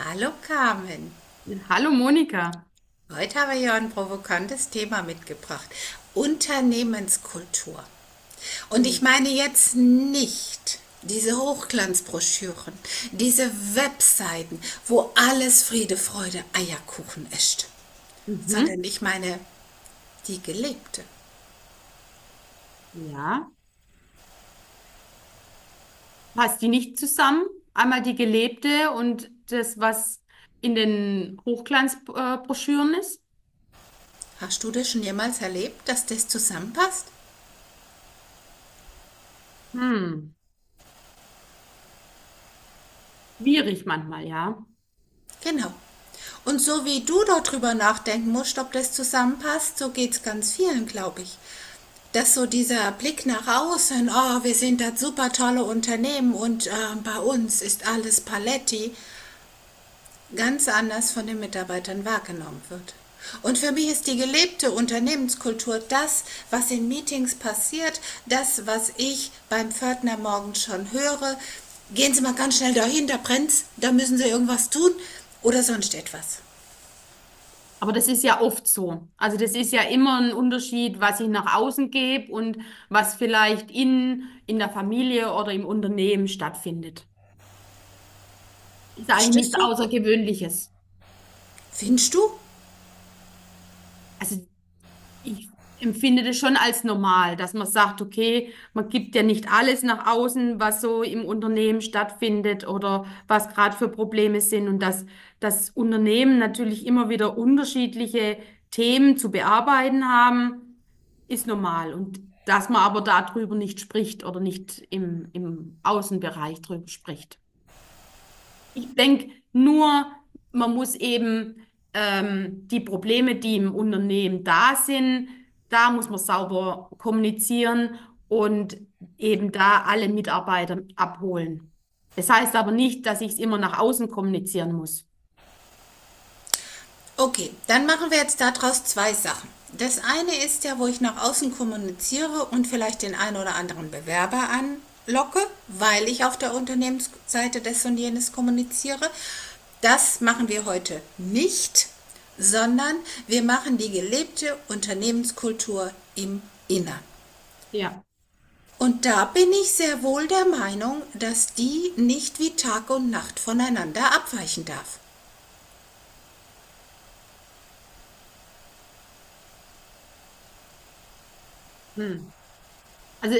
Hallo Carmen. Hallo Monika. Heute haben wir ja ein provokantes Thema mitgebracht. Unternehmenskultur. Und ich meine jetzt nicht diese Hochglanzbroschüren, diese Webseiten, wo alles Friede, Freude, Eierkuchen ist, Mhm. sondern ich meine die gelebte. Ja, passt die nicht zusammen? Einmal die gelebte und das, was in den Hochglanzbroschüren ist? Hast du das schon jemals erlebt, dass das zusammenpasst? Hm, schwierig manchmal, ja. Genau. Und so wie du darüber nachdenken musst, ob das zusammenpasst, so geht es ganz vielen, glaube ich. Dass so dieser Blick nach außen, oh, wir sind das super tolle Unternehmen und bei uns ist alles Paletti, ganz anders von den Mitarbeitern wahrgenommen wird. Und für mich ist die gelebte Unternehmenskultur das, was in Meetings passiert, das, was ich beim Pförtner morgens schon höre. Gehen Sie mal ganz schnell dahin, da brennt's, da müssen Sie irgendwas tun oder sonst etwas. Aber das ist ja oft so. Also das ist ja immer ein Unterschied, was ich nach außen gebe und was vielleicht in der Familie oder im Unternehmen stattfindet. Ist eigentlich Ist das nichts so? Außergewöhnliches. Findest du? Also ich empfinde das schon als normal, dass man sagt, okay, man gibt ja nicht alles nach außen, was so im Unternehmen stattfindet oder was gerade für Probleme sind und dass das Unternehmen natürlich immer wieder unterschiedliche Themen zu bearbeiten haben, ist normal. Und dass man aber darüber nicht spricht oder nicht im Außenbereich drüber spricht. Ich denke nur, man muss eben die Probleme, die im Unternehmen da sind, da muss man sauber kommunizieren und eben da alle Mitarbeiter abholen. Das heißt aber nicht, dass ich es immer nach außen kommunizieren muss. Okay, dann machen wir jetzt daraus zwei Sachen. Das eine ist ja, wo ich nach außen kommuniziere und vielleicht den einen oder anderen Bewerber anlocke, weil ich auf der Unternehmensseite des und jenes kommuniziere. Das machen wir heute nicht, sondern wir machen die gelebte Unternehmenskultur im Innern. Ja. Und da bin ich sehr wohl der Meinung, dass die nicht wie Tag und Nacht voneinander abweichen darf. Hm. Also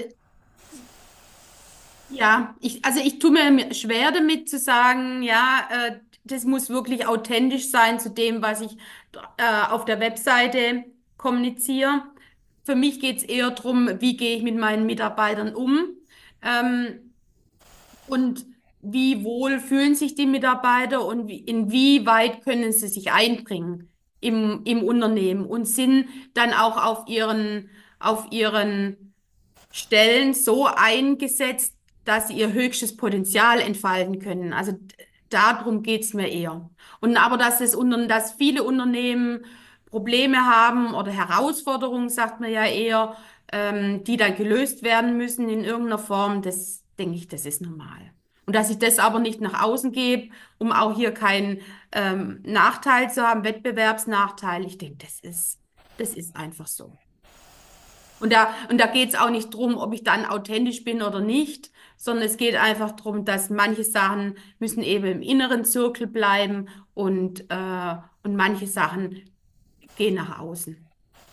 ja, also ich tue mir schwer damit zu sagen, ja, das muss wirklich authentisch sein zu dem, was ich auf der Webseite kommuniziere. Für mich geht es eher darum, wie gehe ich mit meinen Mitarbeitern um, ähm, und wie wohl fühlen sich die Mitarbeiter und inwieweit können sie sich einbringen im Unternehmen und sind dann auch auf ihren Stellen so eingesetzt, dass sie ihr höchstes Potenzial entfalten können. Also darum geht's mir eher. Und aber dass viele Unternehmen Probleme haben oder Herausforderungen, sagt man ja eher, die dann gelöst werden müssen in irgendeiner Form, das denke ich, das ist normal. Und dass ich das aber nicht nach außen gebe, um auch hier keinen Nachteil zu haben, Wettbewerbsnachteil, ich denke, das ist einfach so. Und da geht es auch nicht drum, ob ich dann authentisch bin oder nicht, sondern es geht einfach darum, dass manche Sachen müssen eben im inneren Zirkel bleiben und manche Sachen gehen nach außen.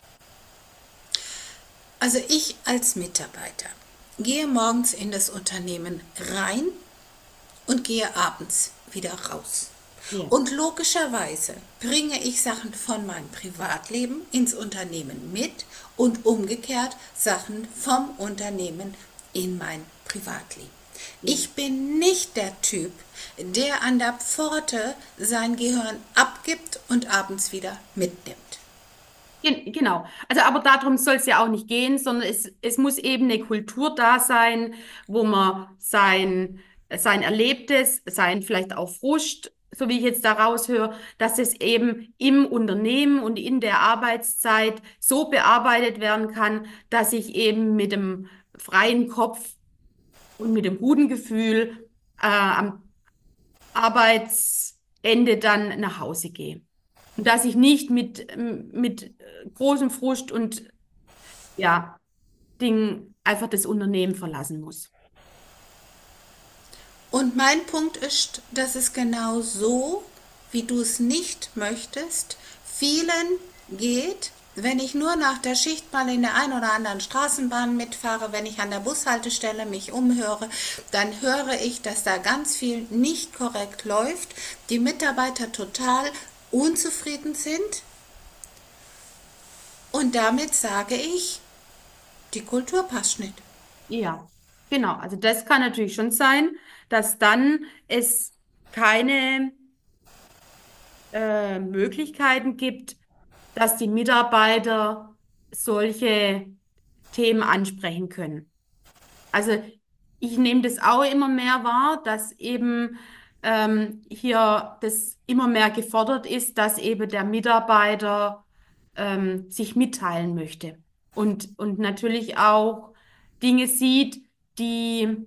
Also ich als Mitarbeiter gehe morgens in das Unternehmen rein und gehe abends wieder raus. Ja. Und logischerweise bringe ich Sachen von meinem Privatleben ins Unternehmen mit und umgekehrt Sachen vom Unternehmen in mein Privatleben. Ja. Ich bin nicht der Typ, der an der Pforte sein Gehirn abgibt und abends wieder mitnimmt. Genau. Also, aber darum soll es ja auch nicht gehen, sondern es muss eben eine Kultur da sein, wo man sein Erlebtes, sein vielleicht auch Frust, so wie ich jetzt da raushöre, dass es eben im Unternehmen und in der Arbeitszeit so bearbeitet werden kann, dass ich eben mit dem freien Kopf und mit dem guten Gefühl am Arbeitsplatz Ende dann nach Hause gehe. Und dass ich nicht mit großem Frust und ja, Ding einfach das Unternehmen verlassen muss. Und mein Punkt ist, dass es genau so, wie du es nicht möchtest, vielen geht, wenn ich nur nach der Schicht mal in der einen oder anderen Straßenbahn mitfahre, wenn ich an der Bushaltestelle mich umhöre, dann höre ich, dass da ganz viel nicht korrekt läuft, die Mitarbeiter total unzufrieden sind und damit sage ich, die Kultur passt nicht. Ja, genau. Also das kann natürlich schon sein, dass dann es keine Möglichkeiten gibt, dass die Mitarbeiter solche Themen ansprechen können. Also ich nehme das auch immer mehr wahr, dass eben hier das immer mehr gefordert ist, dass eben der Mitarbeiter sich mitteilen möchte und natürlich auch Dinge sieht, die,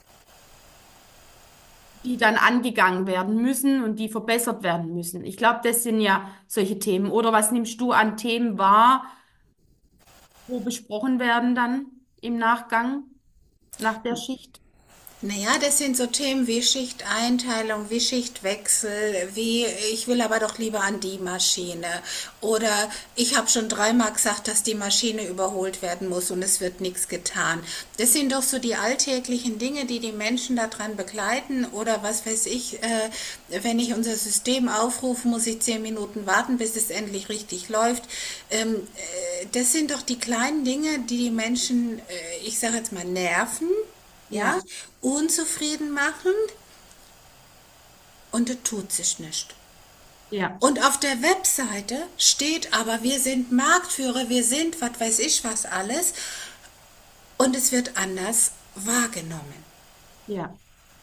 die dann angegangen werden müssen und die verbessert werden müssen. Ich glaube, das sind ja solche Themen. Oder was nimmst du an Themen wahr, wo besprochen werden dann im Nachgang, nach der Schicht? Naja, das sind so Themen wie Schichteinteilung, wie Schichtwechsel, wie ich will aber doch lieber an die Maschine. Oder ich habe schon dreimal gesagt, dass die Maschine überholt werden muss und es wird nichts getan. Das sind doch so die alltäglichen Dinge, die die Menschen daran begleiten. Oder was weiß ich, wenn ich unser System aufrufe, muss ich 10 Minuten warten, bis es endlich richtig läuft. Das sind doch die kleinen Dinge, die die Menschen, ich sage jetzt mal, nerven, ja, Ja, unzufrieden machen und es tut sich nicht. ja, Und auf der Webseite steht aber, wir sind Marktführer, wir sind was weiß ich was alles und es wird anders wahrgenommen. ja.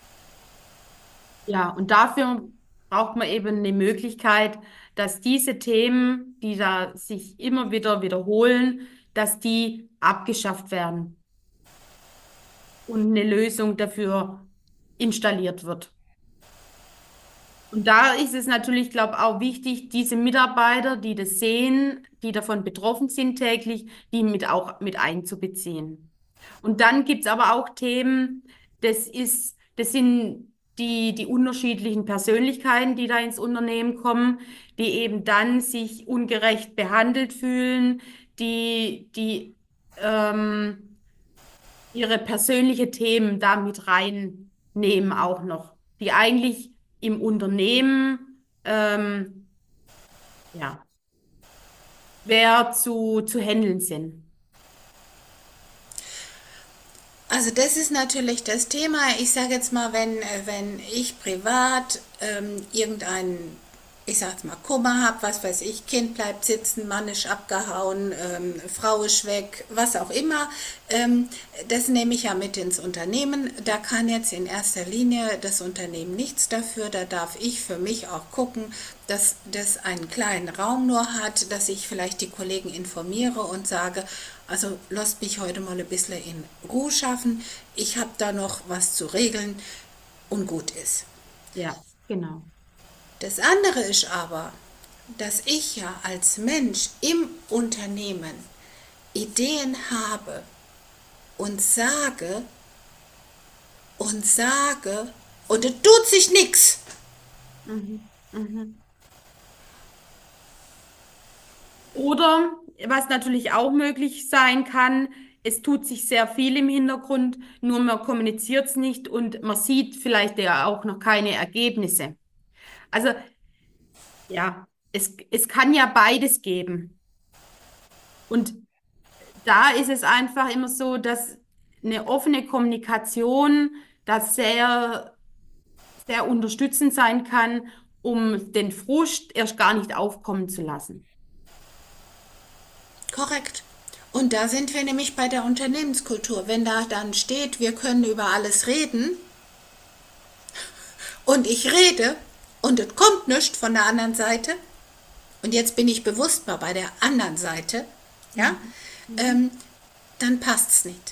Ja, und dafür braucht man eben eine Möglichkeit, dass diese Themen, die da sich immer wieder wiederholen, dass die abgeschafft werden und eine Lösung dafür installiert wird. Und da ist es natürlich, glaube ich, auch wichtig, diese Mitarbeiter, die das sehen, die davon betroffen sind täglich, die mit auch mit einzubeziehen. Und dann gibt's aber auch Themen, das sind die unterschiedlichen Persönlichkeiten, die da ins Unternehmen kommen, die eben dann sich ungerecht behandelt fühlen, die ihre persönliche Themen da mit reinnehmen auch noch, die eigentlich im Unternehmen ja, schwer zu handeln sind. Also das ist natürlich das Thema. Ich sage jetzt mal, wenn ich privat irgendeinen, ich sage jetzt mal, Kummer habe, was weiß ich, Kind bleibt sitzen, Mann ist abgehauen, Frau ist weg, was auch immer, das nehme ich ja mit ins Unternehmen. Da kann jetzt in erster Linie das Unternehmen nichts dafür. Da darf ich für mich auch gucken, dass das einen kleinen Raum nur hat, dass ich vielleicht die Kollegen informiere und sage, also lasst mich heute mal ein bisschen in Ruhe schaffen. Ich habe da noch was zu regeln und gut ist. Ja, genau. Das andere ist aber, dass ich ja als Mensch im Unternehmen Ideen habe und sage und sage und es tut sich nichts. Mhm. Mhm. Oder was natürlich auch möglich sein kann, es tut sich sehr viel im Hintergrund, nur man kommuniziert es nicht und man sieht vielleicht ja auch noch keine Ergebnisse. Also ja, es kann ja beides geben. Und da ist es einfach immer so, dass eine offene Kommunikation da sehr unterstützend sein kann, um den Frust erst gar nicht aufkommen zu lassen. Korrekt. Und da sind wir nämlich bei der Unternehmenskultur. Wenn da dann steht, wir können über alles reden und ich rede und es kommt nichts von der anderen Seite, und jetzt bin ich bewusst mal bei der anderen Seite, ja, Mhm. Mhm. ähm, dann passt es nicht.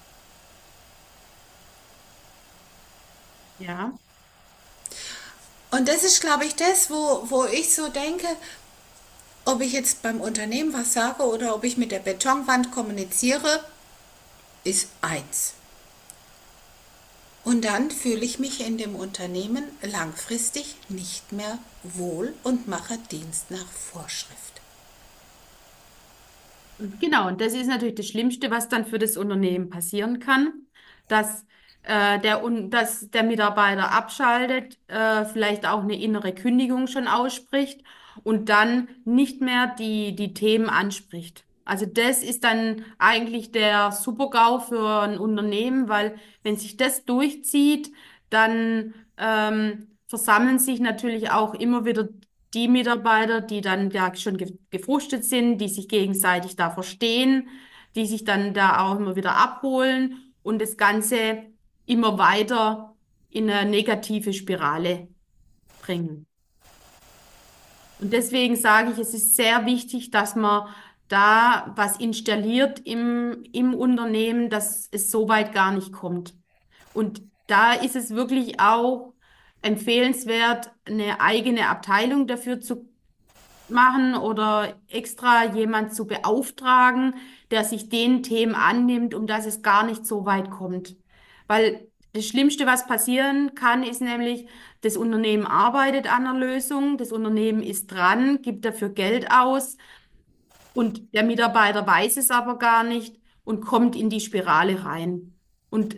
Ja, Und das ist, glaube ich, das, wo ich so denke, ob ich jetzt beim Unternehmen was sage oder ob ich mit der Betonwand kommuniziere, ist eins. Und dann fühle ich mich in dem Unternehmen langfristig nicht mehr wohl und mache Dienst nach Vorschrift. Und genau, und das ist natürlich das Schlimmste, was dann für das Unternehmen passieren kann, dass, dass der Mitarbeiter abschaltet, vielleicht auch eine innere Kündigung schon ausspricht und dann nicht mehr die Themen anspricht. Also das ist dann eigentlich der Super-GAU für ein Unternehmen, weil wenn sich das durchzieht, dann versammeln sich natürlich auch immer wieder die Mitarbeiter, die dann ja schon gefrustet sind, die sich gegenseitig da verstehen, die sich dann da auch immer wieder abholen und das Ganze immer weiter in eine negative Spirale bringen. Und deswegen sage ich, es ist sehr wichtig, dass man da was installiert im Unternehmen, dass es so weit gar nicht kommt. Und da ist es wirklich auch empfehlenswert, eine eigene Abteilung dafür zu machen oder extra jemand zu beauftragen, der sich den Themen annimmt, um dass es gar nicht so weit kommt. Weil das Schlimmste, was passieren kann, ist nämlich, das Unternehmen arbeitet an einer Lösung, das Unternehmen ist dran, gibt dafür Geld aus und der Mitarbeiter weiß es aber gar nicht und kommt in die Spirale rein. Und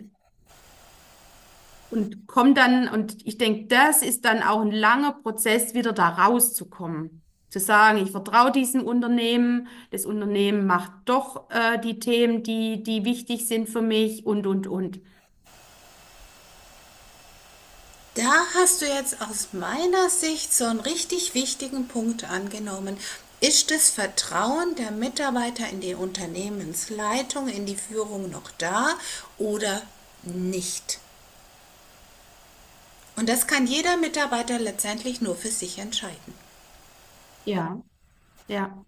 kommt dann, und ich denke, das ist dann auch ein langer Prozess, wieder da rauszukommen. Zu sagen, ich vertraue diesem Unternehmen, das Unternehmen macht doch die Themen, die wichtig sind für mich und. Da hast du jetzt aus meiner Sicht so einen richtig wichtigen Punkt angenommen. Ist das Vertrauen der Mitarbeiter in die Unternehmensleitung, in die Führung noch da oder nicht? Und das kann jeder Mitarbeiter letztendlich nur für sich entscheiden. Ja, ja.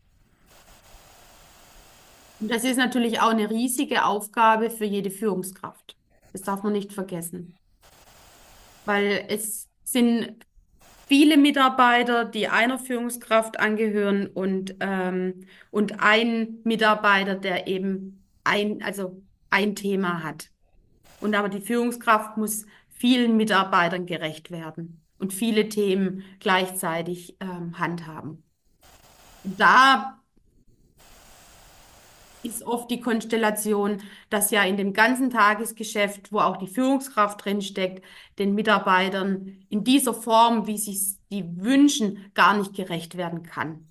Und das ist natürlich auch eine riesige Aufgabe für jede Führungskraft. Das darf man nicht vergessen. Weil es sind viele Mitarbeiter, die einer Führungskraft angehören und ein Mitarbeiter, der eben also ein Thema hat. Und aber die Führungskraft muss vielen Mitarbeitern gerecht werden und viele Themen gleichzeitig handhaben. Und da ist oft die Konstellation, dass ja in dem ganzen Tagesgeschäft, wo auch die Führungskraft drinsteckt, den Mitarbeitern in dieser Form, wie sie die wünschen, gar nicht gerecht werden kann.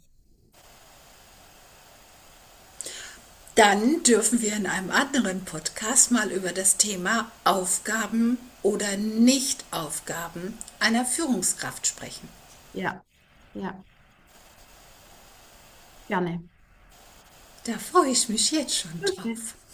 Dann dürfen wir in einem anderen Podcast mal über das Thema Aufgaben oder Nichtaufgaben einer Führungskraft sprechen. Ja, ja, gerne. Da freue ich mich jetzt schon Okay. drauf.